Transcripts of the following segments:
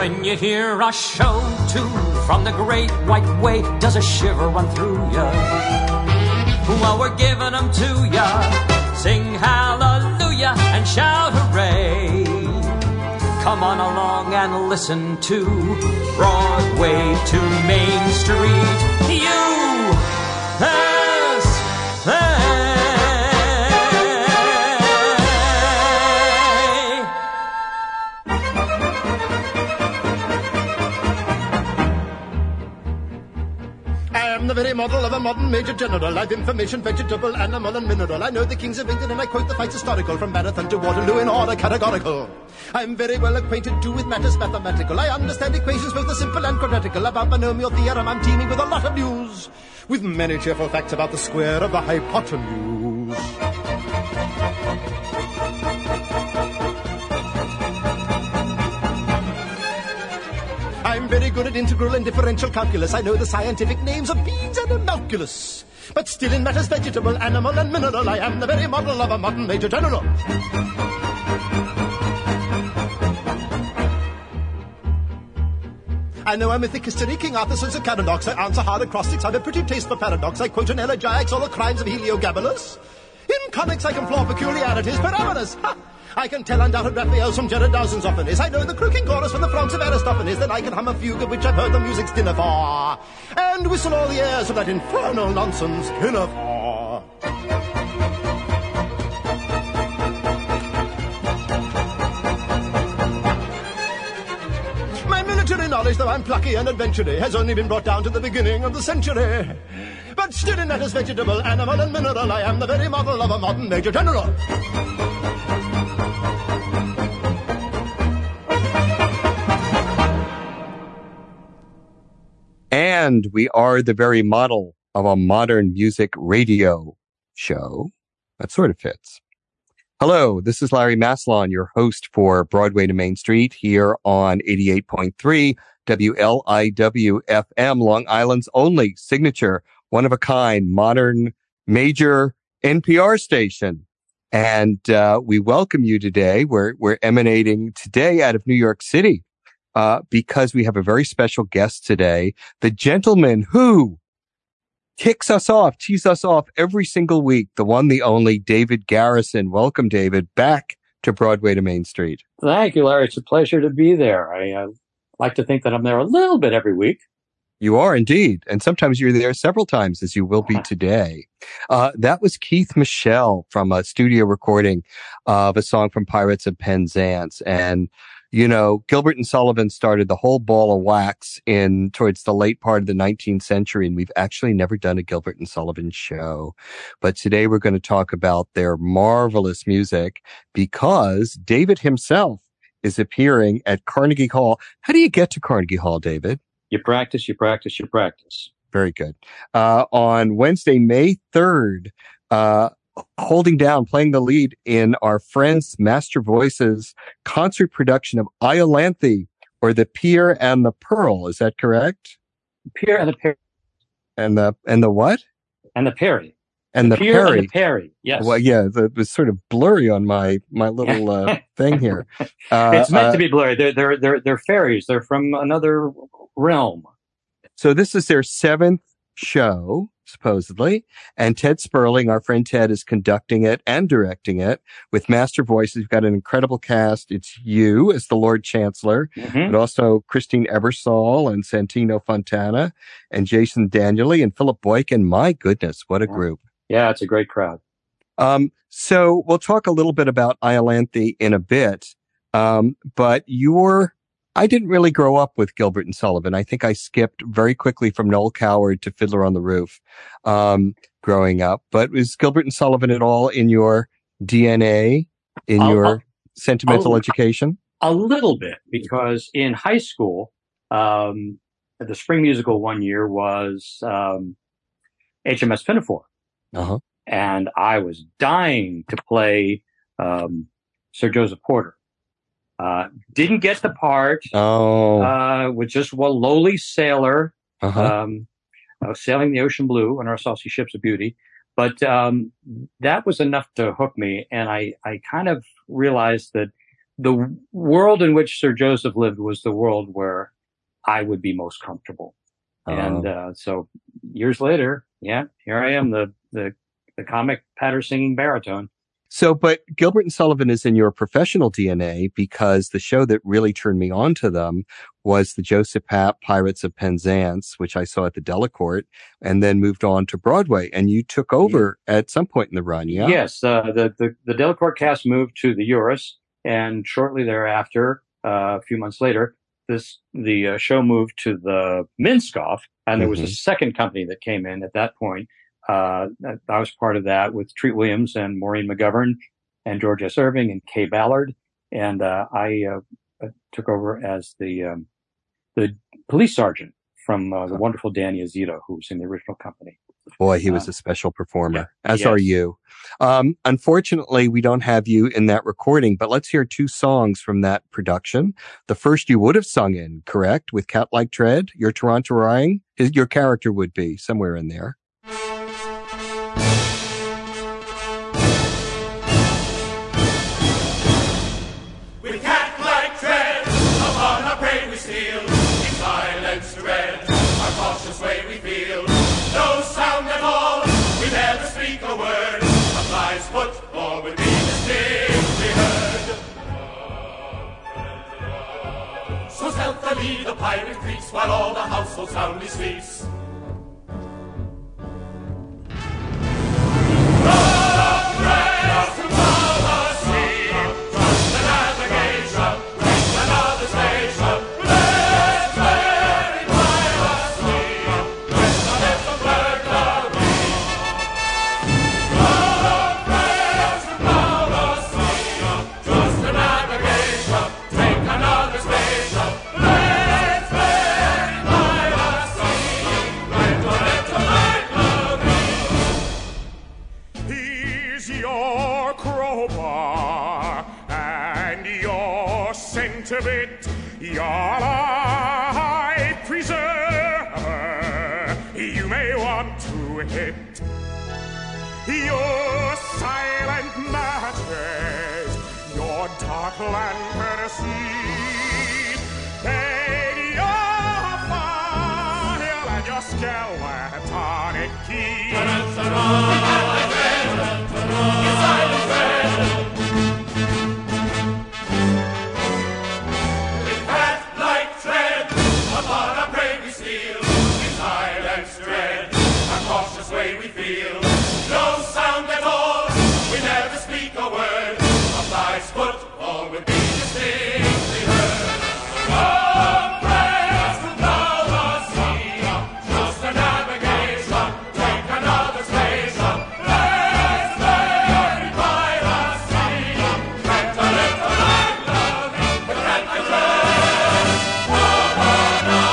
When you hear a show tune from the great white way, does a shiver run through ya? Well, we're giving them to ya. Sing hallelujah and shout hooray. Come on along and listen to Broadway to Main Street. USA. I'm the very model of a modern major general. I've information, vegetable, animal, and mineral. I know the kings of England, and I quote the fights historical from Marathon to Waterloo in order categorical. I'm very well acquainted too with matters mathematical. I understand equations both the simple and quadratical. About binomial theorem, I'm teeming with a lot of news, with many cheerful facts about the square of the hypotenuse. I'm very good at integral and differential calculus. I know the scientific names of beans and homunculus. But still in matters vegetable, animal, and mineral, I am the very model of a modern major general. I know I'm a thick history, King Arthur says a paradox. I answer hard acrostics, I've a pretty taste for paradox. I quote an elegiacs, all the crimes of Heliogabalus. In conics I can flaw peculiarities, parameters. Ha! I can tell undoubted Raphaels from Jared Dowson's oftenest. I know the croaking chorus from the Franks of Aristophanes. Then I can hum a fugue of which I've heard the music's dinner for, and whistle all the airs of that infernal nonsense Pinafore. My military knowledge, though I'm plucky and adventurous, has only been brought down to the beginning of the century. But still in matters vegetable, animal, and mineral, I am the very model of a modern major general. And we are the very model of a modern music radio show. That sort of fits. Hello, this is Larry Maslon, your host for Broadway to Main Street here on 88.3 WLIW FM, Long Island's only signature, one-of-a-kind, modern, major NPR station. And we welcome you today. We're emanating today out of New York City. Because we have a very special guest today, the gentleman who teases us off every single week, the one, the only, David Garrison. Welcome, David, back to Broadway to Main Street. Thank you, Larry. It's a pleasure to be there. I like to think that I'm there a little bit every week. You are indeed. And sometimes you're there several times, as you will be today. That was Keith Michelle from a studio recording of a song from Pirates of Penzance. And you know, Gilbert and Sullivan started the whole ball of wax towards the late part of the 19th century, and we've actually never done a Gilbert and Sullivan show. But today we're going to talk about their marvelous music because David himself is appearing at Carnegie Hall. How do you get to Carnegie Hall, David? You practice, you practice, you practice. Very good. On Wednesday, May 3rd, playing the lead in our friends Master Voices concert production of Iolanthe, or The Pier and the Pearl. Is that correct? Pier and the Perry. And the what? And the Perry. And the Pier Perry. And the Perry. Yes. Well, yeah, it was sort of blurry on my little thing here. It's meant to be blurry. They're fairies. They're from another realm. So this is their 7th show, supposedly, and Ted Sperling, our friend Ted, is conducting it and directing it with Master Voices. We've got an incredible cast. It's you as the Lord Chancellor, but also Christine Ebersole and Santino Fontana and Jason Danieli and Philip Boykin. My goodness, what a group. Yeah, it's a great crowd. So we'll talk a little bit about Iolanthe in a bit, but I didn't really grow up with Gilbert and Sullivan. I think I skipped very quickly from Noel Coward to Fiddler on the Roof, growing up. But was Gilbert and Sullivan at all in your DNA, in your sentimental education? A little bit, because in high school, the spring musical one year was, HMS Pinafore. Uh-huh. And I was dying to play, Sir Joseph Porter. Didn't get the part. Was just a lowly sailor, sailing the ocean blue on our saucy ships of beauty. But that was enough to hook me, and I kind of realized that the world in which Sir Joseph lived was the world where I would be most comfortable. And so years later, here I am, the comic patter singing baritone. So, but Gilbert and Sullivan is in your professional DNA, because the show that really turned me on to them was the Joseph Papp Pirates of Penzance, which I saw at the Delacorte, and then moved on to Broadway. And you took over at some point in the run, yeah? Yes, the Delacorte cast moved to the Uris, and shortly thereafter, a few months later, the show moved to the Minskoff, and there was a second company that came in at that point. I was part of that with Treat Williams and Maureen McGovern and George S. Irving and Kay Ballard. And I took over as the police sergeant from the wonderful Danny Azito, who was in the original company. Boy, he was a special performer, as are you. Unfortunately, we don't have you in that recording, but let's hear 2 songs from that production. The first you would have sung in, correct? With Cat-Like Tread, your Toronto-ing. Your character would be somewhere in there. The pirate creeps while all the household soundly sleeps. Your life preserver, you may want to hit your silent matches, your dark lantern seed, and your file and your skeletonic key. Your silent treasure. Way we feel, no sound at all, we never speak a word, a fly's foot, all would be distinctly heard. Come, friends, to plow the sea, just a navigation, take another station, let's verify the sea, let the little light love, the Cat-Like Tread, upon a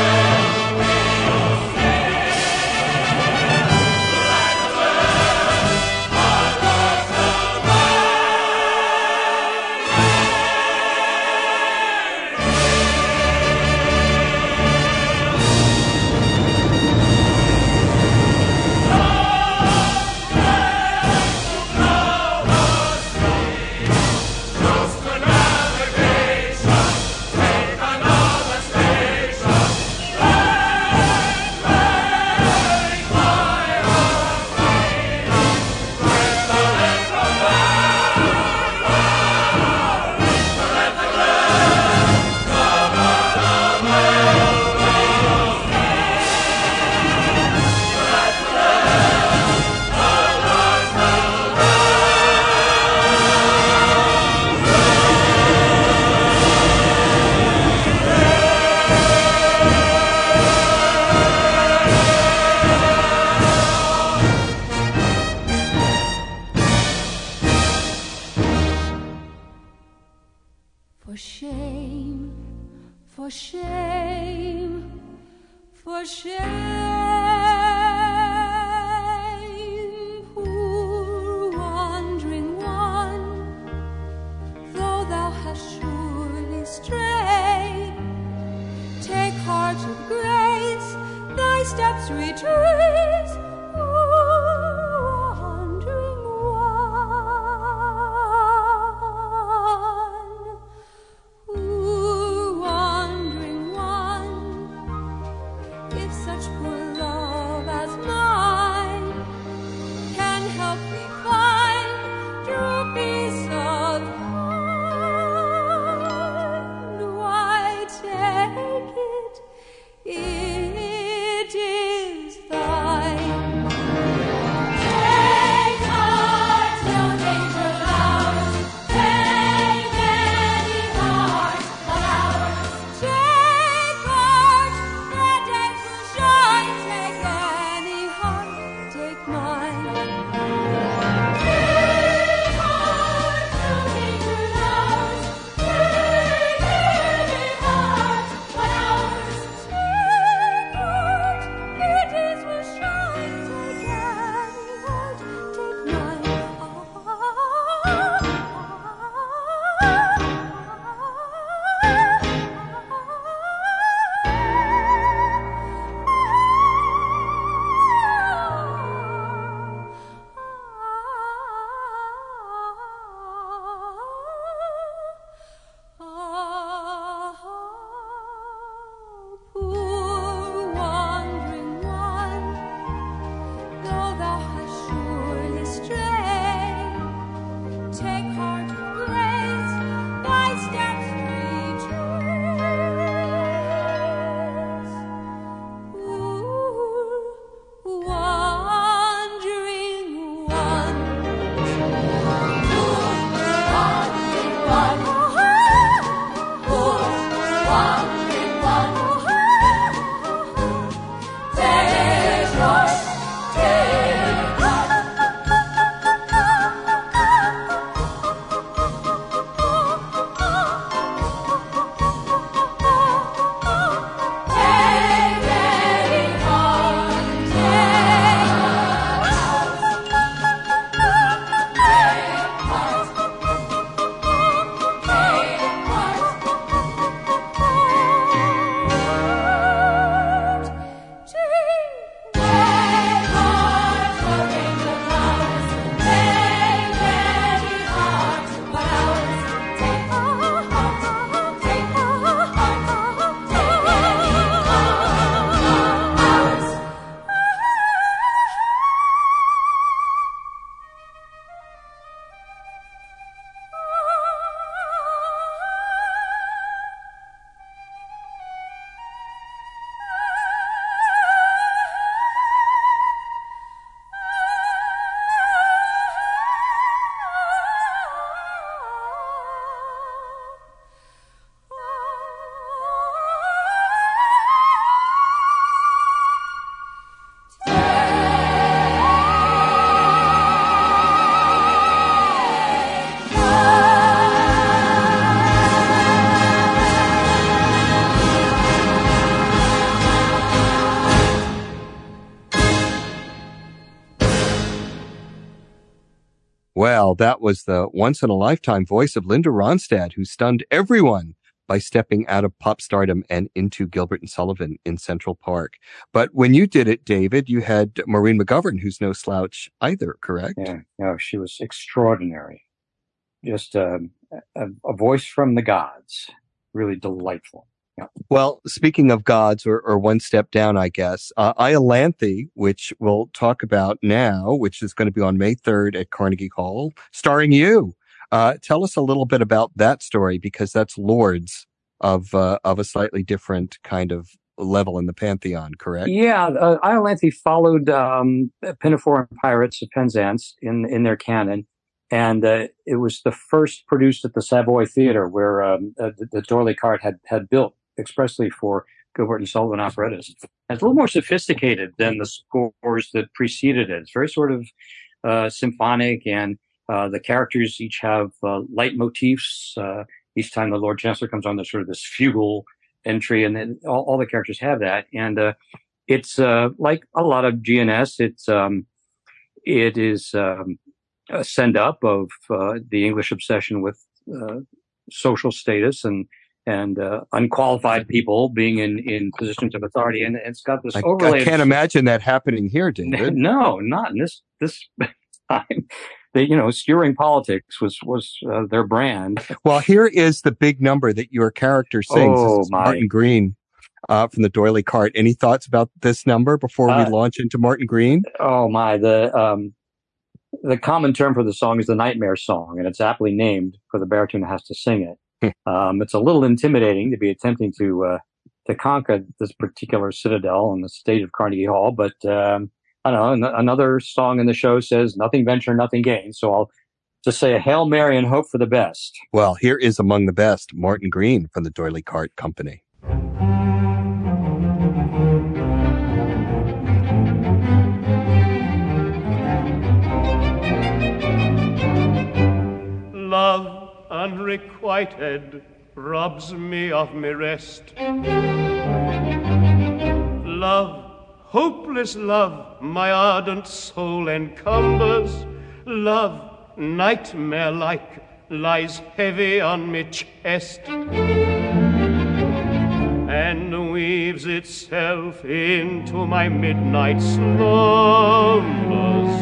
For shame, for shame, poor wandering one, though thou hast surely strayed, take heart of grace, thy steps retrace, poor wandering one. Well, that was the once-in-a-lifetime voice of Linda Ronstadt, who stunned everyone by stepping out of pop stardom and into Gilbert and Sullivan in Central Park. But when you did it, David, you had Maureen McGovern, who's no slouch either, correct? Yeah, no, she was extraordinary. Just a voice from the gods. Really delightful. Yeah. Well, speaking of gods, or one step down, I guess, Iolanthe, which we'll talk about now, which is going to be on May 3rd at Carnegie Hall, starring you. Tell us a little bit about that story, because that's Lords of a slightly different kind of level in the pantheon, correct? Yeah, Iolanthe followed Pinafore and Pirates of Penzance in their canon, and it was the first produced at the Savoy Theatre, where the D'Oyly Carte had built expressly for Gilbert and Sullivan operettas. It's a little more sophisticated than the scores that preceded it. It's very sort of symphonic, and the characters each have leitmotifs. Each time the Lord Chancellor comes on, there's sort of this fugal entry, and then all the characters have that. And it's like a lot of GNS. It is a send-up of the English obsession with social status and unqualified people being in positions of authority, and it's got this overlay. I can't imagine that happening here, David. No, not in this time. Skewering politics was their brand. Well, here is the big number that your character sings. Oh, my. Martin Green from the D'Oyly Carte. Any thoughts about this number before we launch into Martin Green? Oh, my. The common term for the song is the Nightmare Song, and it's aptly named for the baritone that has to sing it. It's a little intimidating to be attempting to conquer this particular citadel on the stage of Carnegie Hall, but I don't know, another song in the show says, nothing venture, nothing gain. So I'll just say a Hail Mary and hope for the best. Well, here is among the best, Martin Green from the D'Oyly Carte Company. Love unrequited robs me of me rest. Love, hopeless love, my ardent soul encumbers. Love, nightmare-like, lies heavy on me chest, and weaves itself into my midnight slumbers.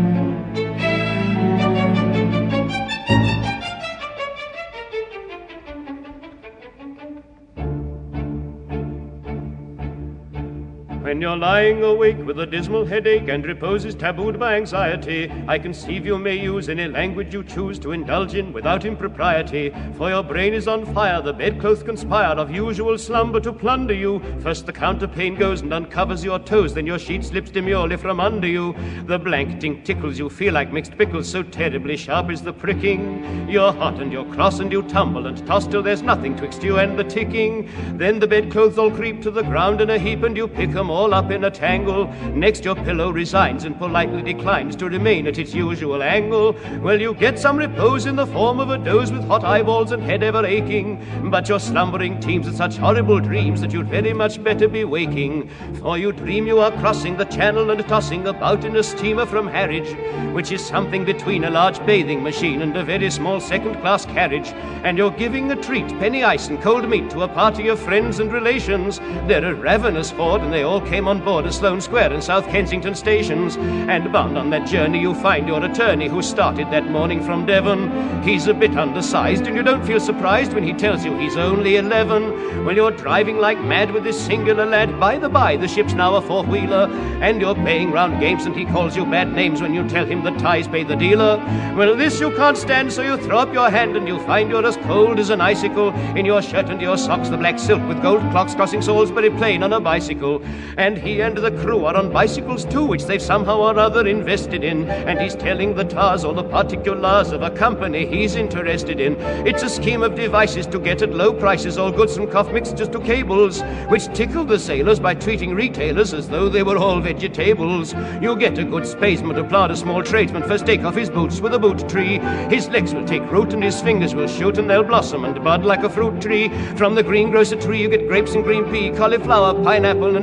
When you're lying awake with a dismal headache and repose is tabooed by anxiety, I conceive you may use any language you choose to indulge in without impropriety. For your brain is on fire, the bedclothes conspire of usual slumber to plunder you. First the counterpane goes and uncovers your toes, then your sheet slips demurely from under you. The blank tink tickles, you feel like mixed pickles, so terribly sharp is the pricking. You're hot and you're cross and you tumble and toss till there's nothing twixt you and the ticking. Then the bedclothes all creep to the ground in a heap and you pick them all up in a tangle. Next your pillow resigns and politely declines to remain at its usual angle. Well, you get some repose in the form of a doze with hot eyeballs and head ever aching, but your slumbering teems with such horrible dreams that you'd very much better be waking. For you dream you are crossing the channel and tossing about in a steamer from Harwich, which is something between a large bathing machine and a very small second-class carriage, and you're giving a treat, penny ice and cold meat, to a party of friends and relations. They're a ravenous horde, and they all came on board at Sloane Square and South Kensington stations. And bound on that journey you find your attorney, who started that morning from Devon. He's a bit undersized, and you don't feel surprised when he tells you he's only 11. Well, you're driving like mad with this singular lad. By the by, the ship's now a four-wheeler, and you're playing round games, and he calls you bad names when you tell him the ties pay the dealer. Well, this you can't stand, so you throw up your hand, and you find you're as cold as an icicle. In your shirt and your socks, the black silk with gold clocks, crossing Salisbury Plain on a bicycle. And he and the crew are on bicycles too, which they've somehow or other invested in. And he's telling the tars all the particulars of a company he's interested in. It's a scheme of devices to get at low prices all goods from cough mixtures to cables, which tickle the sailors by treating retailers as though they were all vegetables. You get a good spadesman to plant a small tradesman, first take off his boots with a boot tree. His legs will take root and his fingers will shoot, and they'll blossom and bud like a fruit tree. From the greengrocer tree you get grapes and green pea, cauliflower, pineapple and cranberry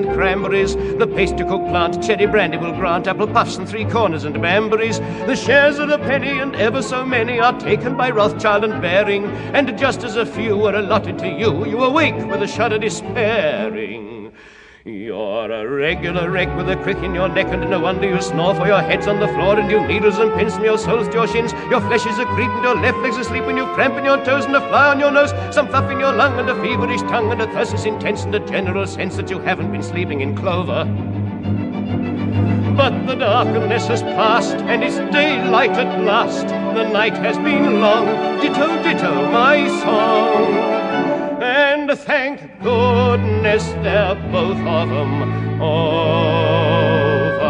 cranberries. The paste to cook plant, cherry brandy will grant, apple puffs and 3 corners and bamberries. The shares of a penny and ever so many are taken by Rothschild and Baring, and just as a few are allotted to you, you awake with a shudder despairing. You're a regular wreck with a crick in your neck, and no wonder you snore, for your head's on the floor and you needles and pins from your soles to your shins. Your flesh is a creep and your left leg's asleep when you cramp in your toes and a fly on your nose, some puff in your lung and a feverish tongue and a thirst is intense and a general sense that you haven't been sleeping in clover. But the darkness has passed and it's daylight at last. The night has been long, ditto, ditto, my song. And thank goodness they're both of them over.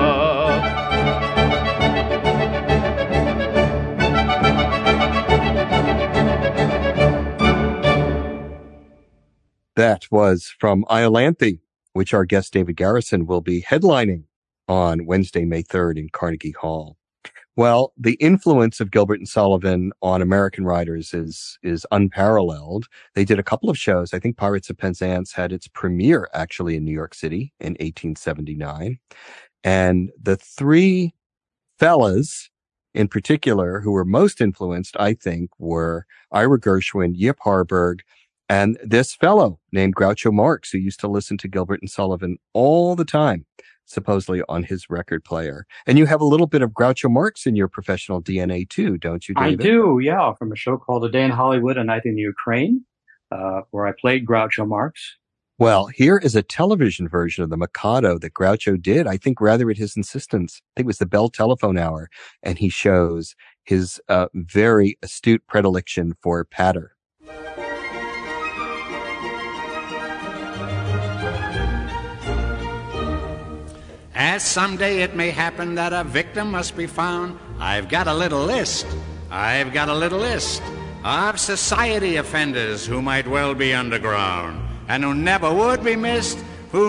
That was from Iolanthe, which our guest David Garrison will be headlining on Wednesday, May 3rd in Carnegie Hall. Well, the influence of Gilbert and Sullivan on American writers is unparalleled. They did a couple of shows. I think Pirates of Penzance had its premiere actually in New York City in 1879. And the 3 fellas in particular who were most influenced, I think, were Ira Gershwin, Yip Harburg, and this fellow named Groucho Marx, who used to listen to Gilbert and Sullivan all the time, supposedly on his record player. And you have a little bit of Groucho Marx in your professional DNA too, don't you, David? I do, yeah, from a show called A Day in Hollywood, A Night in the Ukraine, where I played Groucho Marx. Well, here is a television version of the Mikado that Groucho did, I think rather at his insistence. I think it was the Bell Telephone Hour, and he shows his very astute predilection for patter. As someday it may happen that a victim must be found, I've got a little list of society offenders who might well be underground and who never would be missed,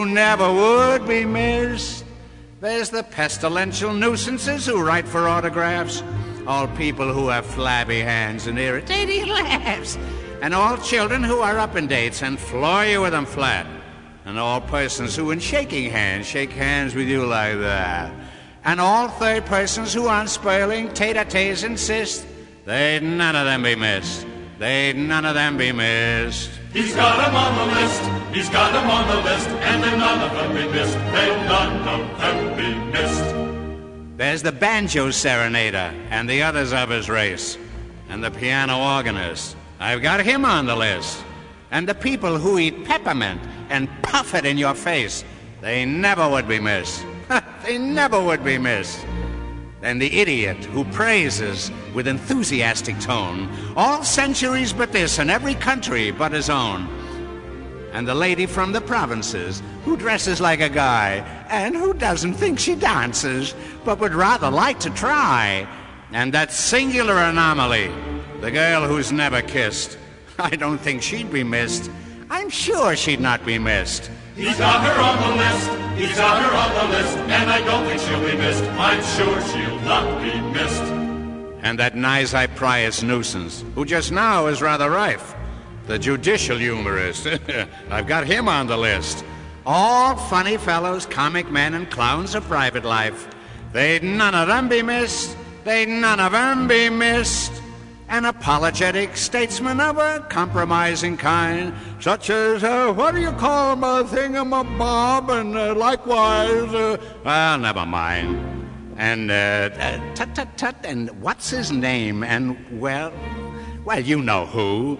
There's the pestilential nuisances who write for autographs, all people who have flabby hands and irritating laughs, and all children who are up in dates and floor you with them flat, and all persons who in shaking hands shake hands with you like that, and all third persons who on spoiling tete-a-tetes insist, they'd none of them be missed. They'd none of them be missed. He's got them on the list, he's got them on the list, and they'll none of them be missed. They'll none of them be missed. There's the banjo serenader and the others of his race, and the piano organist. I've got him on the list. And the people who eat peppermint and puff it in your face, they never would be missed. They never would be missed. And the idiot who praises with enthusiastic tone all centuries but this and every country but his own. And the lady from the provinces who dresses like a guy and who doesn't think she dances but would rather like to try. And that singular anomaly, the girl who's never kissed, I don't think she'd be missed. I'm sure she'd not be missed. He's got her on the list, he's got her on the list, and I don't think she'll be missed. I'm sure she'll not be missed. And that Nizai Prius nuisance, who just now is rather rife, the judicial humorist, I've got him on the list. All funny fellows, comic men, and clowns of private life, they'd none of them be missed. They'd none of them be missed. An apologetic statesman of a compromising kind, such as, what do you call my thingamabob, and likewise, well, never mind. And, tut-tut-tut, and what's his name, and, well, you know who.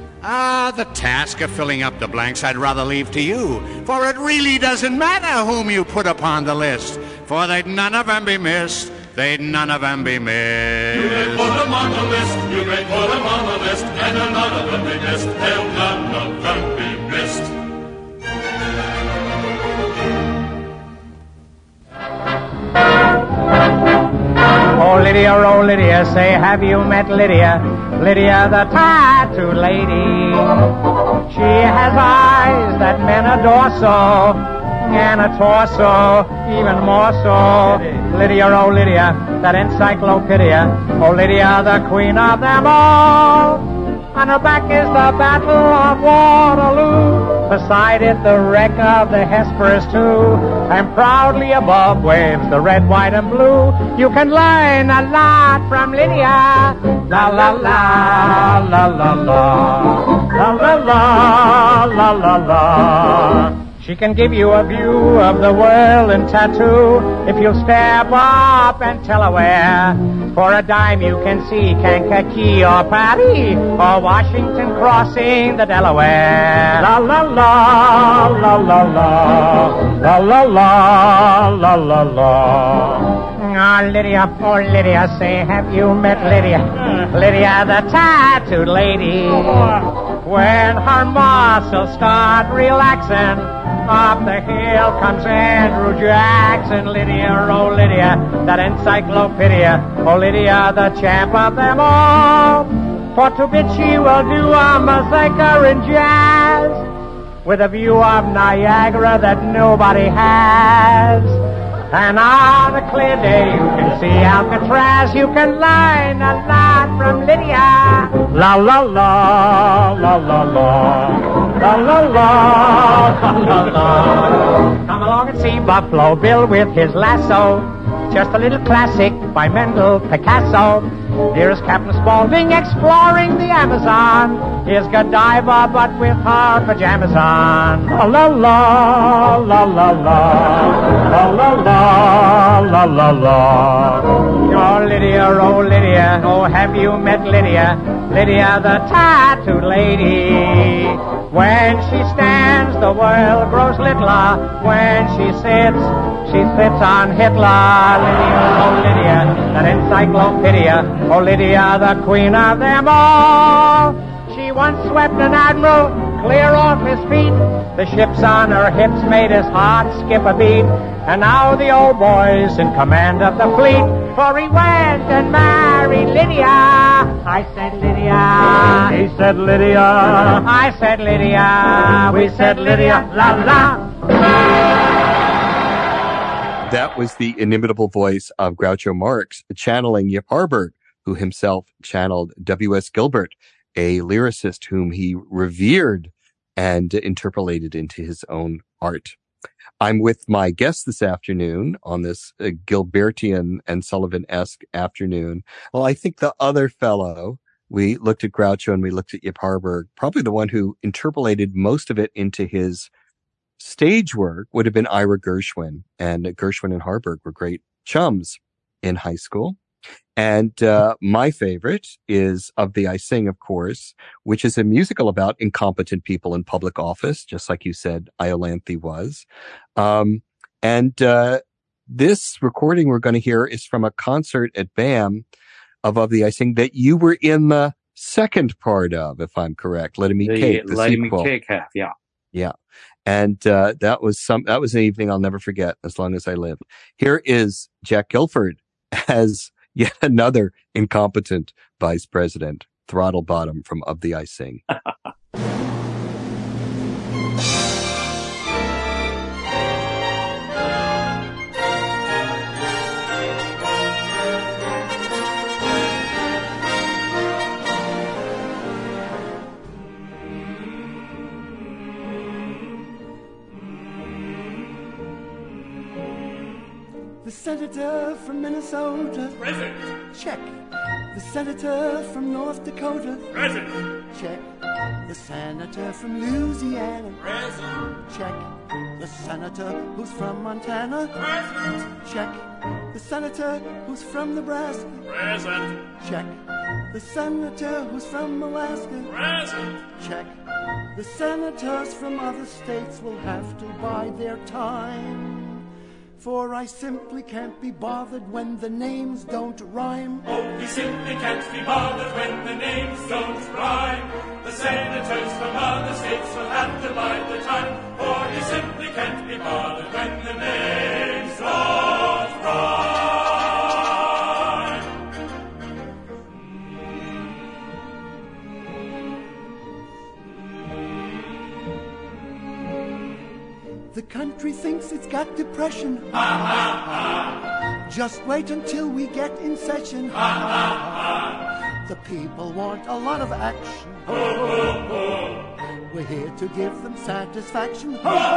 The task of filling up the blanks I'd rather leave to you, for it really doesn't matter whom you put upon the list, for they'd none of them be missed. They'd none of them be missed. You may put them on the list, you may put them on the list, and they'll none of them be missed. They'll none of them be missed. Oh Lydia, say have you met Lydia? Lydia the tattooed lady. She has eyes that men adore so, and a torso even more so. Lydia, oh Lydia, that encyclopedia. Oh Lydia, the queen of them all. On her back is the Battle of Waterloo. Beside it, the wreck of the Hesperus, too. And proudly above waves the red, white, and blue. You can learn a lot from Lydia. La la la, la la la, la la la, la la la. She can give you a view of the world in tattoo if you'll step up and tell her where. For a dime you can see Kankakee or Paris or Washington crossing the Delaware. La la la, la la la, la la la, la la la. Oh, Lydia, say, have you met Lydia? Lydia, the tattooed lady. When her muscles start relaxing, up the hill comes Andrew Jackson. Lydia, oh Lydia, that encyclopedia. Oh Lydia, the champ of them all. For to bit she will do a massacre in jazz, with a view of Niagara that nobody has. And on a clear day you can see Alcatraz. You can learn a lot from Lydia. La la la, la la la, la la la, la la la. Come along and see Buffalo Bill with his lasso. Just a little classic by Mendel Picasso. Here's Captain Spaulding exploring the Amazon. Here's Godiva, but with her pajamas on. La la la, la la la, la la la, la la la. Oh Lydia, oh have you met Lydia? Lydia, the tattooed lady. When she stands, the world grows littler. When she sits on Hitler. Lydia, oh Lydia, that encyclopedia. Oh Lydia, the queen of them all. She once swept an admiral clear off his feet. The ships on her hips made his heart skip a beat. And now the old boy's in command of the fleet. For he went and married Lydia. I said Lydia. He said Lydia. I said Lydia. We said Lydia. La la. That was the inimitable voice of Groucho Marx channeling Yip Harburg, who himself channeled W.S. Gilbert, a lyricist whom he revered and interpolated into his own art. I'm with my guest this afternoon on this Gilbertian and Sullivan-esque afternoon. Well, I think the other fellow, we looked at Groucho and we looked at Yip Harburg, probably the one who interpolated most of it into his stage work would have been Ira Gershwin. And Gershwin and Harburg were great chums in high school. And my favorite is Of Thee I Sing, of course, which is a musical about incompetent people in public office, just like you said Iolanthe was. This recording we're going to hear is from a concert at BAM of Thee I Sing that you were in the second part of, if I'm correct. Let Me Cake, the Let sequel. Me Cake half, yeah. Yeah. And that was an evening I'll never forget as long as I live. Here is Jack Guilford as yet another incompetent vice president, Throttle Bottom from Of Thee I Sing. The senator from Minnesota. Present. Check. The senator from North Dakota. Present. Check. The senator from Louisiana. Present. Check. The senator who's from Montana. Present. Check. The senator who's from Nebraska. Present. Check. The senator who's from Alaska. Present. Check. The senators from other states will have to bide their time. For I simply can't be bothered when the names don't rhyme. Oh, he simply can't be bothered when the names don't rhyme. The senators from other states will have to bide their time. For he simply can't be bothered when the names don't rhyme. The country thinks it's got depression. Ha ha ha. Just wait until we get in session. Ha ha ha. The people want a lot of action. We're here to give them satisfaction.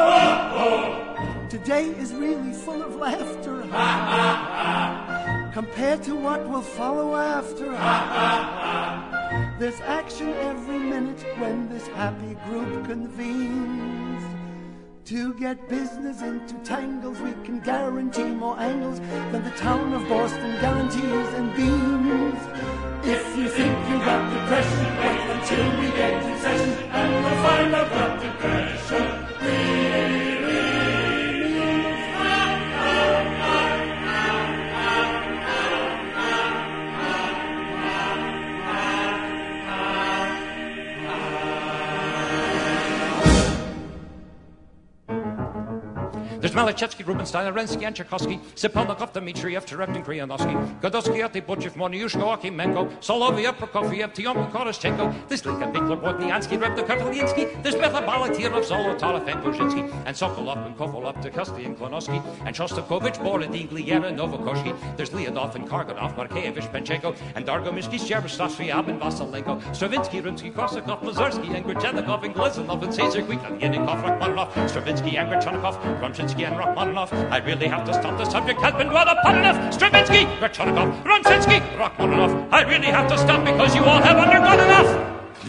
Today is really full of laughter. Compared to what will follow after. There's action every minute when this happy group convenes. To get business into tangles, we can guarantee more angles than the town of Boston guarantees and beams. If you think you got depression, wait until we get in session, and you'll find out what depression really means. There's Malachevsky, Rubinstein, Arensky, and Tchaikovsky, Sipelnikov, Dmitriev, Tereptin, Kryanovsky, Godowsky, Atibuchev, Moniushko, Akimenko, Soloviev, Prokofiev, Tiomkin, Koroschenko, there's Linka, Bigler, Wozniansky, Repto, Kartolinsky, there's Bethabalatirov, Zolotov, and Buzhinsky, and Sokolov, and Kovolov, Dekosty, and Klonovsky, and Shostakovich, Borodin, Gliera, Novokoshki, there's Leonov, and Karganov, Markeevich, Penchenko, and Dargomisky, Scherbastashi, Abin, Vasalenko, Stravinsky, Rimsky, Korsakov, Mazursky, and Gurchenikov, and Glizanov, and Caesar, Kvikov, Yenikov, Rachmaninoff, Stravinsky, and Gurchenikov, Gromchinsky, and Rachmaninoff. I really have to stop. The subject has been dwelled upon enough. Stravinsky, Gurchenikov, Gromchinsky, Rachmaninoff. I really have to stop because you all have undergone enough.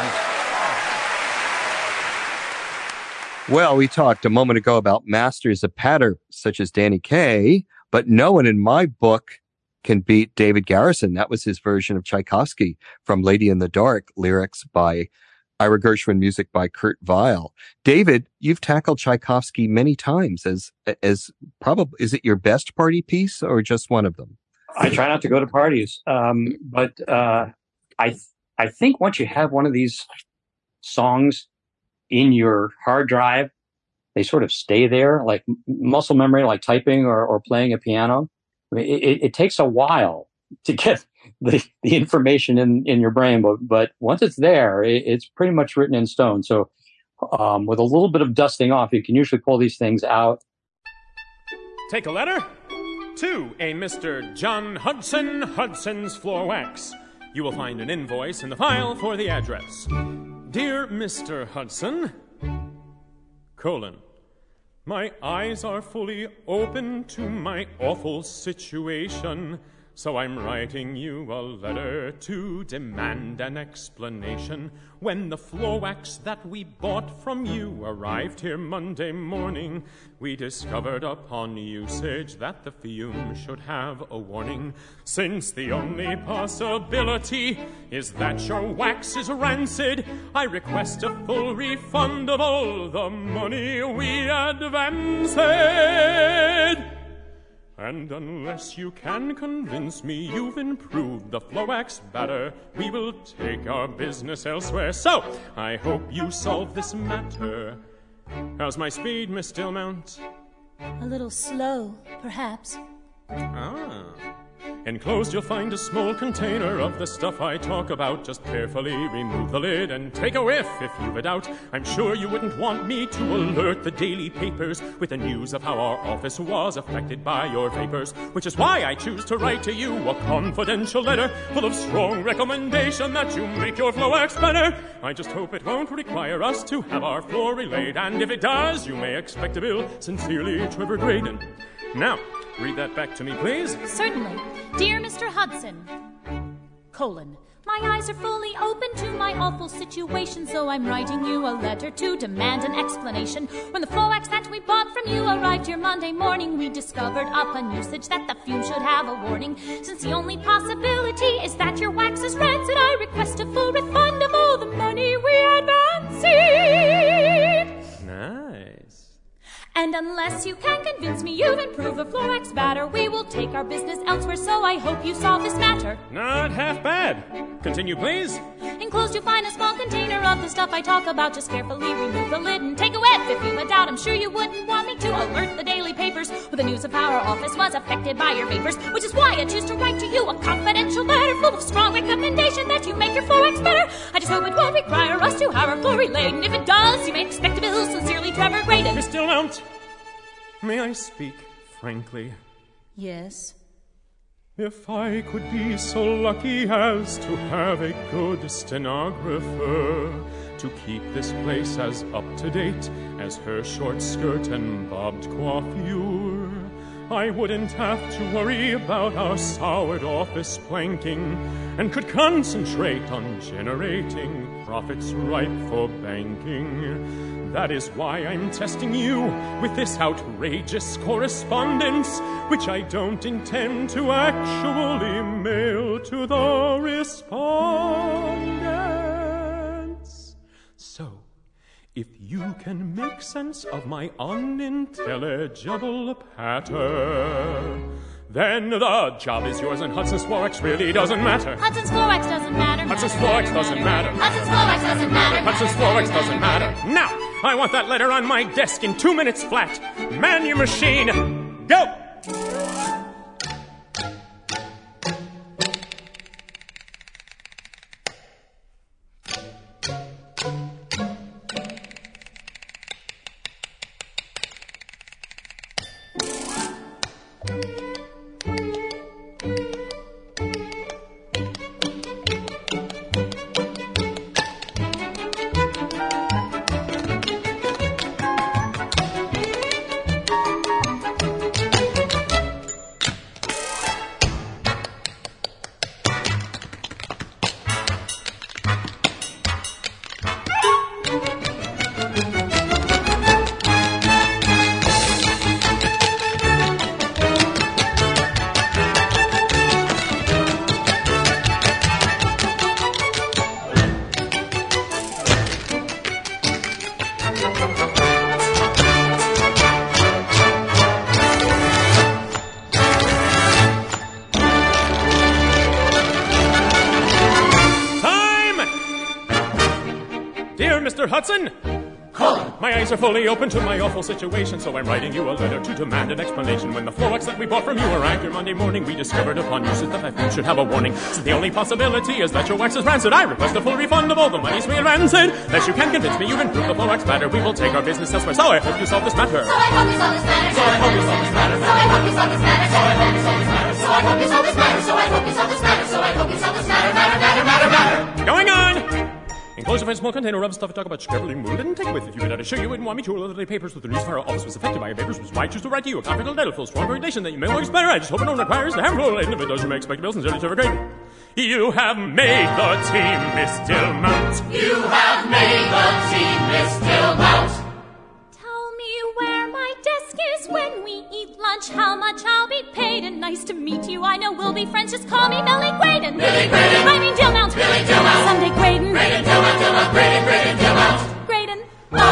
Well, we talked a moment ago about masters of patter such as Danny Kaye, but no one in my book can beat David Garrison. That was his version of Tchaikovsky from Lady in the Dark, lyrics by Ira Gershwin, music by Kurt Weill. David, you've tackled Tchaikovsky many times as probably, is it your best party piece or just one of them? I try not to go to parties. But I think once you have one of these songs in your hard drive, they sort of stay there, like muscle memory, like typing or playing a piano. I mean, it takes a while to get the information in your brain, but once it's there, it's pretty much written in stone. So with a little bit of dusting off, you can usually pull these things out. Take a letter to a Mr. John Hudson, Hudson's Floor Wax. You will find an invoice in the file for the address. Dear Mr. Hudson, my eyes are fully open to my awful situation. So I'm writing you a letter to demand an explanation. When the floor wax that we bought from you arrived here Monday morning, we discovered upon usage that the fume should have a warning. Since the only possibility is that your wax is rancid, I request a full refund of all the money we advanced. And unless you can convince me you've improved the floor wax batter, we will take our business elsewhere. So, I hope you solve this matter. How's my speed, Miss Stillmount? A little slow, perhaps. Enclosed you'll find a small container of the stuff I talk about. Just carefully remove the lid and take a whiff if you've a doubt. I'm sure you wouldn't want me to alert the daily papers with the news of how our office was affected by your vapors, which is why I choose to write to you a confidential letter full of strong recommendation that you make your floor wax better. I just hope it won't require us to have our floor relayed, and if it does, you may expect a bill. Sincerely, Trevor Graydon. Now, read that back to me, please. Certainly. Dear Mr. Hudson, my eyes are fully open to my awful situation, so I'm writing you a letter to demand an explanation. When the floor wax that we bought from you arrived here Monday morning, we discovered upon usage that the fume should have a warning. Since the only possibility is that your wax is rancid, I request a full refund of all the money we advanced. Nice. And unless you can convince me you've improved the floor wax batter, we will take our business elsewhere, so I hope you solve this matter. Not half bad. Continue, please. Enclosed you'll find a small container of the stuff I talk about. Just carefully remove the lid and take a whiff. If you've a doubt, I'm sure you wouldn't want me to alert the daily papers with the news of how our office was affected by your vapors, which is why I choose to write to you a confidential letter full of strong recommendation that you make your floor wax better. I just hope it won't require us to have our floor relayed, and if it does, you may expect a bill. Sincerely, Trevor Graydon. Miss Stillmount, may I speak frankly? Yes. If I could be so lucky as to have a good stenographer to keep this place as up-to-date as her short skirt and bobbed coiffure, I wouldn't have to worry about our soured office planking and could concentrate on generating profits ripe for banking. That is why I'm testing you with this outrageous correspondence, which I don't intend to actually mail to the respondents. So, if you can make sense of my unintelligible patter, then the job is yours and Hudson's Florex really doesn't matter. Hudson's Florex doesn't matter. Hudson's Florex doesn't matter. Hudson's Florex doesn't matter. Hudson's Florex doesn't matter. Now, I want that letter on my desk in 2 minutes flat. Man your machine. Go! Hudson? Colin! My eyes are fully open to my awful situation, so I'm writing you a letter to demand an explanation. When the Florex that we bought from you arrived here Monday morning, we discovered upon usage that I should have a warning. Since the only possibility is that your wax is rancid, I request a full refund of all the monies we had rancid. Unless you can convince me you've improved the Florex matter, we will take our business elsewhere. So I hope you solve this matter. So I hope you solve this matter. So I hope you solve this matter. So I hope you solve this matter. So I hope you solve this matter. So I hope you solve this matter. So I hope you solve this matter. So I hope you solve this matter. Matter. Going on! Enclosed in a small container of stuff to talk about Beverly Moon. Didn't take it with you. I'd assure you wouldn't want me to roll the papers with the news for our office was affected by your papers, which might choose to write to you a confidential letter full of strong recommendation that you may work better. I just hope it don't require us to have roll. And if it does, you may expect bills and service over great. You have made the team, Miss Dillmount. You have made the team, Miss Dillmount. Tell me where my desk is when we eat lunch, how much I'll be paid, and nice to meet you. I know we'll be friends, just call me Millie Graydon. Millie Graydon. I mean Dillmount. Millie Dillmount. Someday Graydon. Graydon, Dillmount, Dillmount, Graydon, Graydon, Dillmount. Graydon.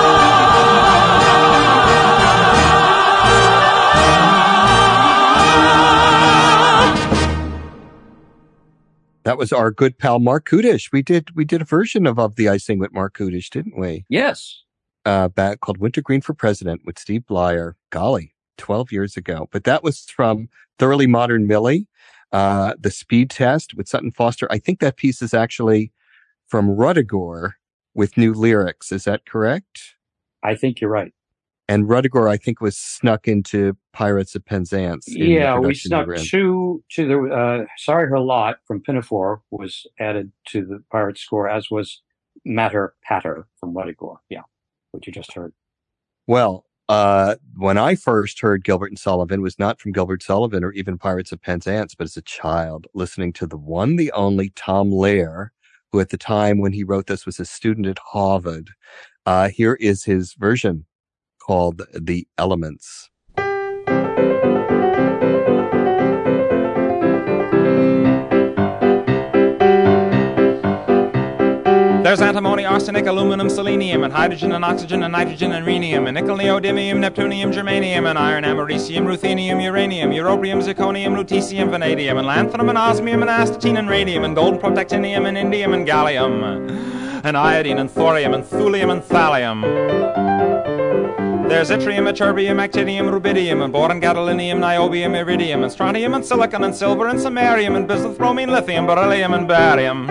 That was our good pal Mark Kudish. We did a version of the I Sing with Mark Kudish, didn't we? Yes. Back called Wintergreen for President with Steve Blyer. Golly, 12 years ago. But that was from Thoroughly Modern Millie, the Speed Test with Sutton Foster. I think that piece is actually from Ruddigore with new lyrics. Is that correct? I think you're right. And Ruddigore, I think, was snuck into Pirates of Penzance. Yeah, we snuck to the Sorry Her Lot from Pinafore was added to the Pirates score, as was Matter Patter from Ruddigore. Yeah, what you just heard. Well, when I first heard Gilbert and Sullivan, was not from Gilbert Sullivan or even Pirates of Penzance, but as a child, listening to the one, the only Tom Lehrer, who at the time when he wrote this was a student at Harvard. Here is his version called The Elements. There's antimony, arsenic, aluminum, selenium, and hydrogen and oxygen and nitrogen and rhenium, and nickel, neodymium, neptunium, germanium, and iron, americium, ruthenium, uranium, europium, zirconium, lutetium, vanadium, and lanthanum, and osmium, and astatine, and radium, and golden protactinium, and indium, and gallium, and iodine, and thorium, and thulium, and thallium. There's yttrium, ytterbium, actinium, rubidium, and boron, gadolinium, niobium, iridium, and strontium, and silicon, and silver, and samarium, and bismuth, bromine, lithium, beryllium, and barium.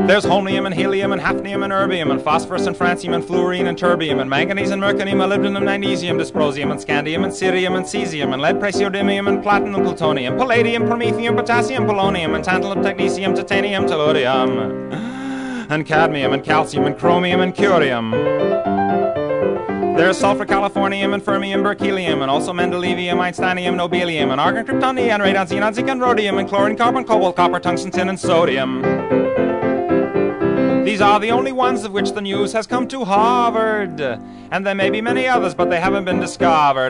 There's holmium and helium and hafnium and erbium and phosphorus and francium and fluorine and terbium and manganese and mercurium, molybdenum, magnesium, dysprosium and scandium and cerium and cesium and lead, praseodymium and platinum, plutonium, palladium, promethium, potassium, polonium and tantalum, technetium, titanium, tellurium and cadmium and calcium and chromium and curium. There's sulfur, californium, and fermium, berkelium, and also mendelevium, einsteinium, nobelium, and argon, krypton, neon, radon, xenon, zinc, and rhodium, and chlorine, carbon, cobalt, copper, tungsten, tin, and sodium. These are the only ones of which the news has come to Harvard. And there may be many others, but they haven't been discovered.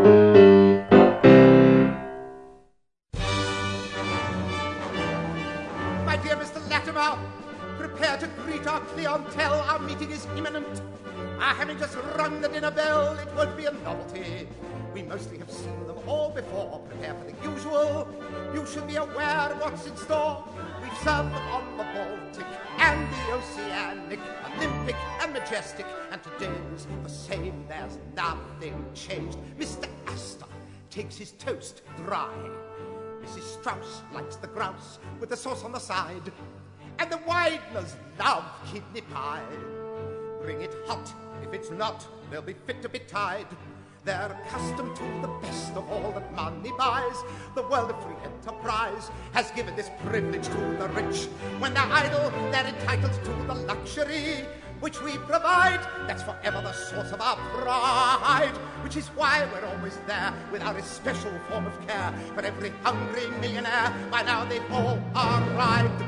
My dear Mr. Latimer, prepare to greet our clientele. Our meeting is imminent. Having just rung the dinner bell, it won't be a novelty. We mostly have seen them all before. Prepare for the usual. You should be aware of what's in store. We've served them on the Baltic and the Oceanic, Olympic and Majestic, and today's the same. There's nothing changed. Mr. Astor takes his toast dry. Mrs. Strauss likes the grouse with the sauce on the side, and the Wideners love kidney pie. Bring it hot. If it's not, they'll be fit to be tied. They're accustomed to the best of all that money buys. The world of free enterprise has given this privilege to the rich. When they're idle, they're entitled to the luxury which we provide. That's forever the source of our pride, which is why we're always there with our especial form of care for every hungry millionaire. By now they've all arrived.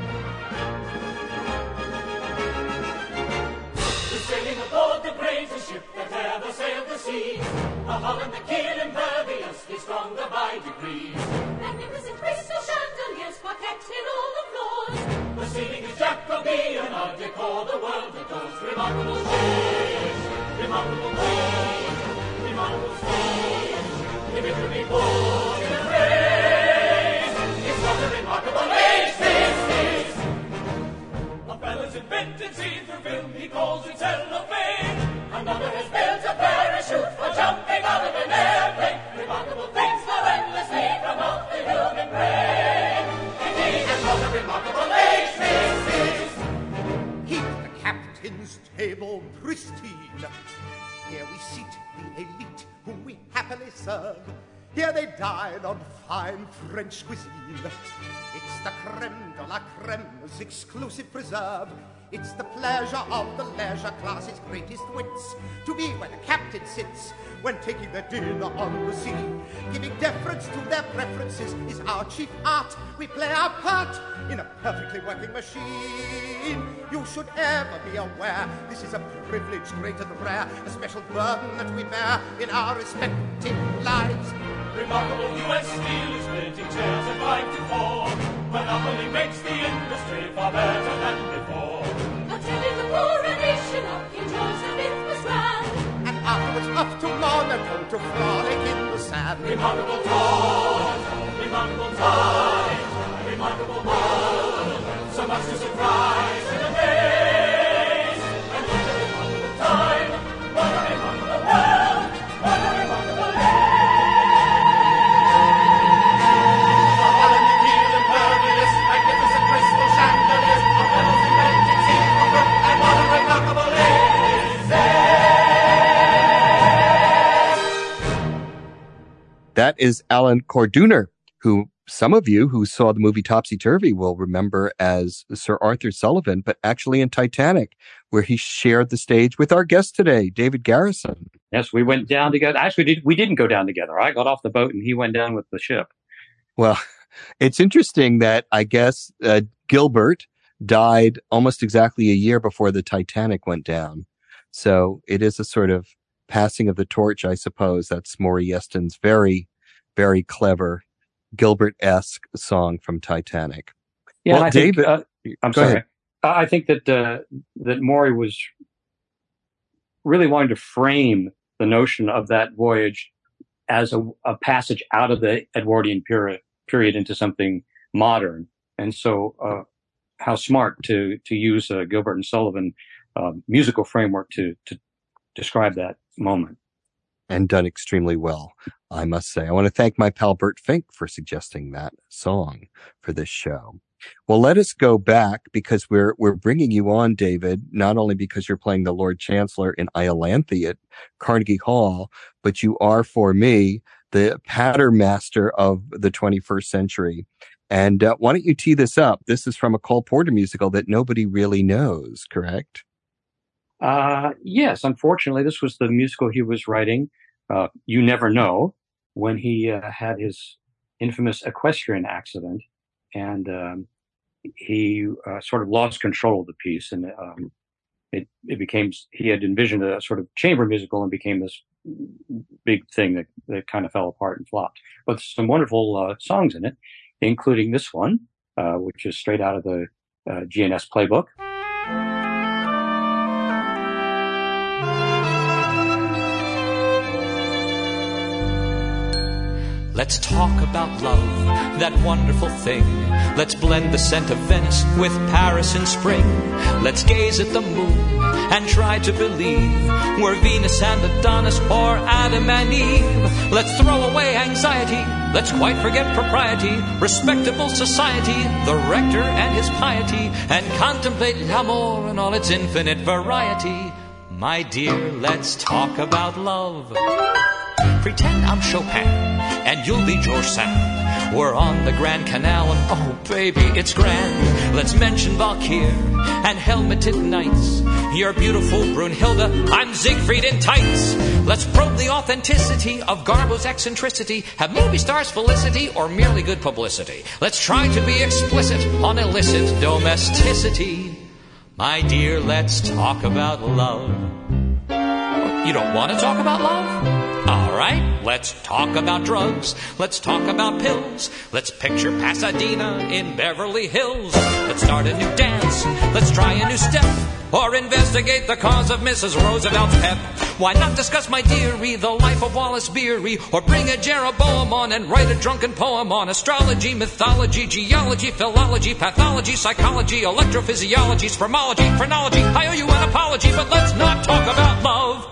Sailing aboard the greatest ship that ever sailed the sea, the hull and the keel imperviously stronger by degrees. Magnificent crystal chandeliers protecting all the floors. The ceiling is Jacobean, our decor the world adores. Remarkable stage, remarkable stage, remarkable stage. If it could be put in a phrase, it's what a remarkable age this is. A fella's invented scene through film, he calls it cellophane. Another has built a parachute for jumping out of an airplane. Remarkable things flow endlessly from off the human brain. Indeed, it's what a remarkable age this is. Keep the captain's table pristine. Here we seat the elite whom we happily serve. Here they dine on fine French cuisine. It's the creme de la creme's exclusive preserve. It's the pleasure of the leisure class's greatest wits to be where the captain sits when taking their dinner on the sea. Giving deference to their preferences is our chief art. We play our part in a perfectly working machine. You should ever be aware this is a privilege great and rare, a special burden that we bear in our respective lives. Remarkable U.S. Steel is splitting chairs at 5 to 4. Monopoly makes the industry far better than before. Attending the coronation of King George V was grand, and afterwards up to Monaco to frolic in the sand. Remarkable tours, remarkable times, remarkable world, so much to surprise and amaze. And what a remarkable time, what a remarkable world, what a remarkable age. That is Alan Corduner, who some of you who saw the movie Topsy-Turvy will remember as Sir Arthur Sullivan, but actually in Titanic, where he shared the stage with our guest today, David Garrison. Yes, we went down together. Actually, we didn't go down together. I got off the boat and he went down with the ship. Well, it's interesting that I guess Gilbert died almost exactly a year before the Titanic went down. So it is a sort of passing of the torch, I suppose. That's Maury Yeston's very, very clever Gilbert-esque song from Titanic. Yeah, well, I David, think, I'm sorry. I think that that Maury was really wanting to frame the notion of that voyage as a passage out of the Edwardian period into something modern. And so, how smart to use Gilbert and Sullivan musical framework to describe that moment. And done extremely well, I must say. I want to thank my pal Bert Fink for suggesting that song for this show. Well, let us go back because we're bringing you on, David, not only because you're playing the Lord Chancellor in Iolanthe at Carnegie Hall, but you are, for me, the patternmaster of the 21st century. And why don't you tee this up? This is from a Cole Porter musical that nobody really knows, correct? Yes, unfortunately, this was the musical he was writing, You Never Know, when he had his infamous equestrian accident, and he sort of lost control of the piece, and it became, he had envisioned a sort of chamber musical and became this big thing that kind of fell apart and flopped. But there's some wonderful songs in it, including this one, which is straight out of the GNS playbook. Let's talk about love, that wonderful thing. Let's blend the scent of Venice with Paris in spring. Let's gaze at the moon and try to believe we're Venus and Adonis or Adam and Eve. Let's throw away anxiety. Let's quite forget propriety, respectable society, the rector and his piety, and contemplate l'amour in all its infinite variety. My dear, let's talk about love. Pretend I'm Chopin, and you'll be George Sand. We're on the Grand Canal, and oh, baby, it's grand. Let's mention Valkyr and helmeted knights. You're beautiful, Brunhilde, I'm Siegfried in tights. Let's probe the authenticity of Garbo's eccentricity. Have movie stars felicity or merely good publicity? Let's try to be explicit on illicit domesticity. My dear, let's talk about love. You don't want to talk about love? All right, let's talk about drugs. Let's talk about pills. Let's picture Pasadena in Beverly Hills. Let's start a new dance. Let's try a new step. Or investigate the cause of Mrs. Roosevelt's pep. Why not discuss, my dearie, the life of Wallace Beery? Or bring a Jeroboam on and write a drunken poem on astrology, mythology, geology, philology, pathology, psychology, electrophysiology, spermology, phrenology. I owe you an apology, but let's not talk about love.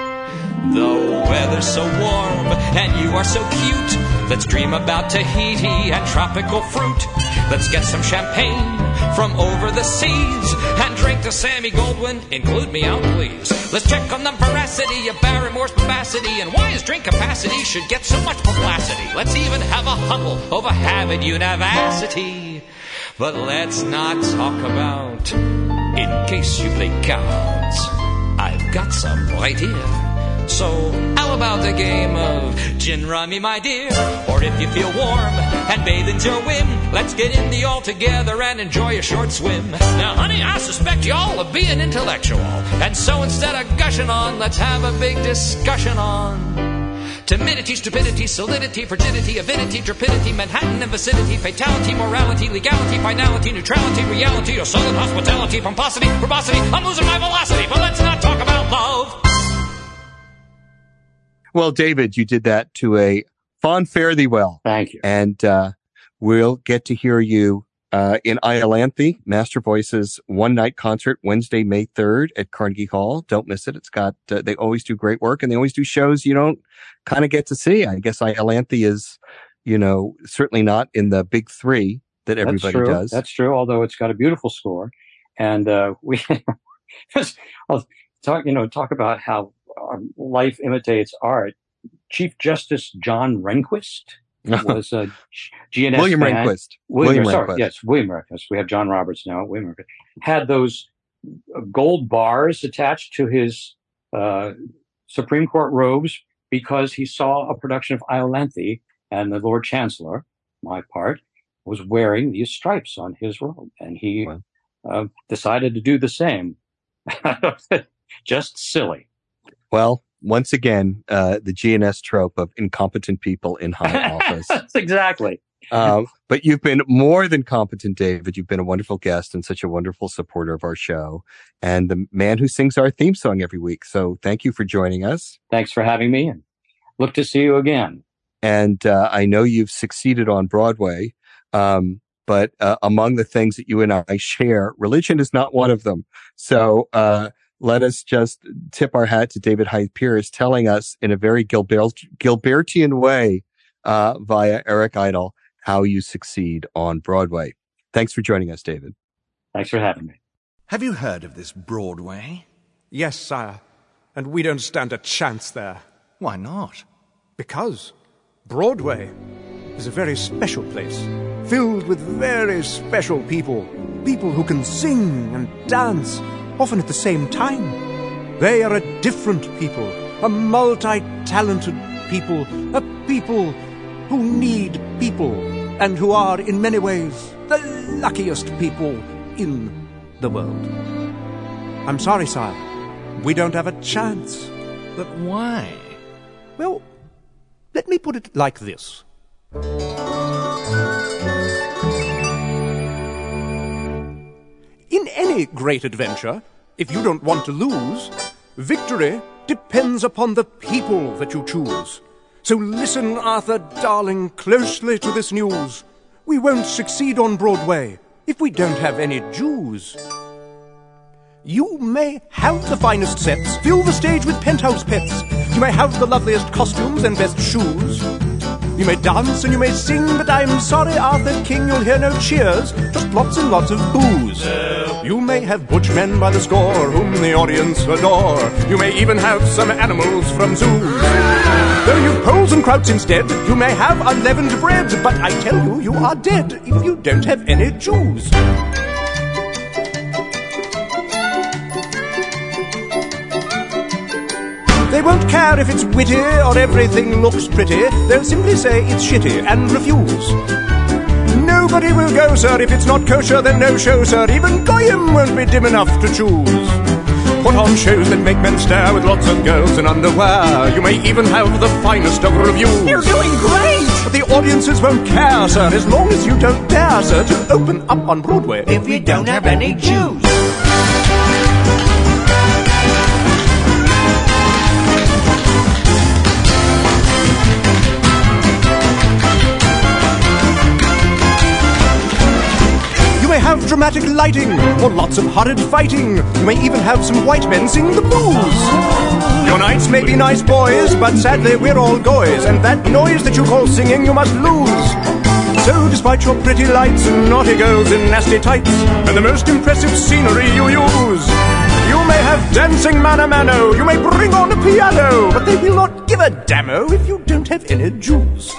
The weather's so warm and you are so cute. Let's dream about Tahiti and tropical fruit. Let's get some champagne from over the seas and drink to Sammy Goldwyn. Include me out, please. Let's check on the veracity of Barrymore's vivacity and why his drink capacity should get so much publicity. Let's even have a huddle over Harvard University. But let's not talk about, in case you play cards, I've got some right here. So, how about a game of gin rummy, my dear? Or if you feel warm and bathe in your whim, let's get in the all together and enjoy a short swim. Now, honey, I suspect y'all of being intellectual. And so instead of gushing on, let's have a big discussion on timidity, stupidity, solidity, frigidity, avidity, trepidity, Manhattan and vicinity, fatality, morality, legality, finality, neutrality, reality, or sullen hospitality, pomposity, verbosity. I'm losing my velocity, but let's not talk about love. Well, David, you did that to a fond fare thee well. Thank you. And we'll get to hear you in Iolanthe, Master Voices one-night concert, Wednesday, May 3rd at Carnegie Hall. Don't miss it. It's got, they always do great work and they always do shows you don't kind of get to see. I guess Iolanthe is, you know, certainly not in the big three that everybody does. That's true, although it's got a beautiful score. And we I'll talk about how life imitates art. Chief Justice John Rehnquist was a GNS William fan. Rehnquist. William Rehnquist. We have John Roberts now. William Rehnquist had those gold bars attached to his Supreme Court robes because he saw a production of Iolanthe, and the Lord Chancellor, my part, was wearing these stripes on his robe, and he decided to do the same. Just silly. Well, once again, the GNS trope of incompetent people in high office. That's exactly. But you've been more than competent, David. You've been a wonderful guest and such a wonderful supporter of our show and the man who sings our theme song every week. So thank you for joining us. Thanks for having me and look to see you again. And I know you've succeeded on Broadway. But among the things that you and I share, religion is not one of them. So let us just tip our hat to David Hyde Pierce telling us in a very Gilbertian way via Eric Idle how you succeed on Broadway. Thanks for joining us, David. Thanks for having me. Have you heard of this Broadway? Yes, sire. And we don't stand a chance there. Why not? Because Broadway is a very special place, filled with very special people. People who can sing and dance, often at the same time. They are a different people, a multi-talented people, a people who need people, and who are, in many ways, the luckiest people in the world. I'm sorry, sire. We don't have a chance. But why? Well, let me put it like this. In any great adventure, if you don't want to lose, victory depends upon the people that you choose. So listen, Arthur, darling, closely to this news. We won't succeed on Broadway if we don't have any Jews. You may have the finest sets, fill the stage with penthouse pets. You may have the loveliest costumes and best shoes. You may dance and you may sing, but I'm sorry, Arthur King, you'll hear no cheers, just lots and lots of boos. You may have butch men by the score, whom the audience adore. You may even have some animals from zoos. Though you've poles and krauts instead, you may have unleavened bread, but I tell you, you are dead if you don't have any Jews. They won't care if it's witty or everything looks pretty. They'll simply say it's shitty and refuse. Nobody will go, sir, if it's not kosher, then no show, sir. Even Goyim won't be dim enough to choose. Put on shows that make men stare with lots of girls in underwear. You may even have the finest of reviews. You're doing great! But the audiences won't care, sir, as long as you don't dare, sir, to open up on Broadway if you don't have any Jews. You may have dramatic lighting, or lots of horrid fighting. You may even have some white men sing the blues. Your knights may be nice boys, but sadly we're all goys, and that noise that you call singing you must lose. So despite your pretty lights and naughty girls in nasty tights, and the most impressive scenery you use, you may have dancing mano a mano, you may bring on a piano, but they will not give a dammo if you don't have any Jews.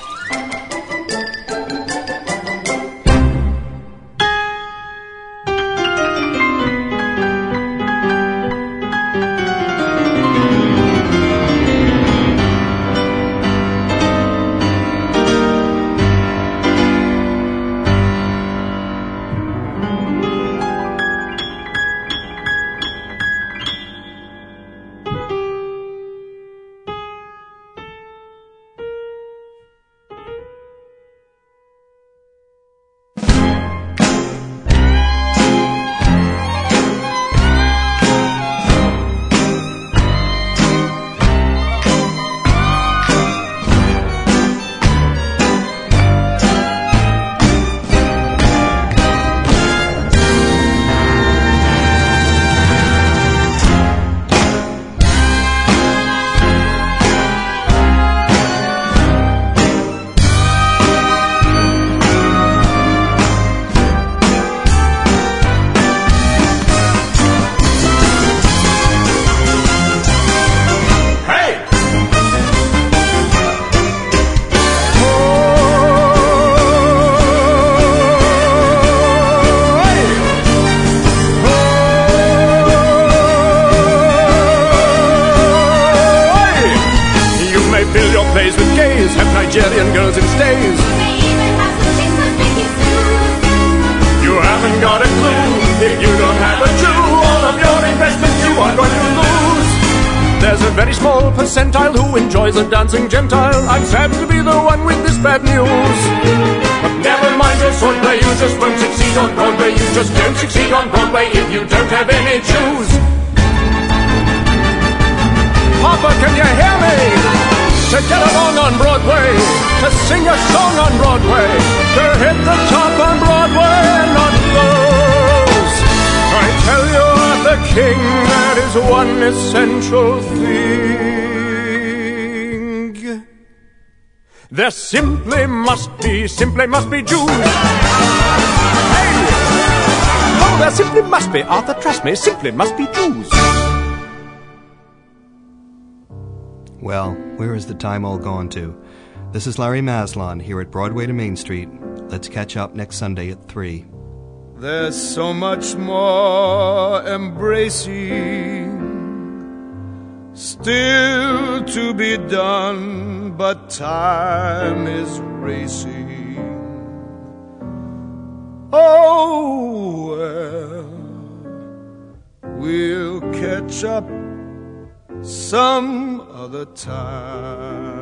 Nigerian girls in stays. You may even have some chicks with Mickey Sue's. You haven't got a clue. If you don't have a Jew, all of your investments you are going to lose. There's a very small percentile who enjoys a dancing Gentile. I'm sad to be the one with this bad news. But never mind your swordplay, you just won't succeed on Broadway. You just don't succeed on Broadway if you don't have any Jews. Papa, can you hear me? To get along on Broadway, to sing a song on Broadway, to hit the top on Broadway and not lose. I tell you, Arthur King, that is one essential thing. There simply must be Jews. Hey! Simply must be, Arthur, trust me, simply must be Jews. Well, where is the time all gone to? This is Larry Maslon here at Broadway to Main Street. Let's catch up next Sunday at 3. There's so much more embracing still to be done, but time is racing. Oh, well, we'll catch up some other time.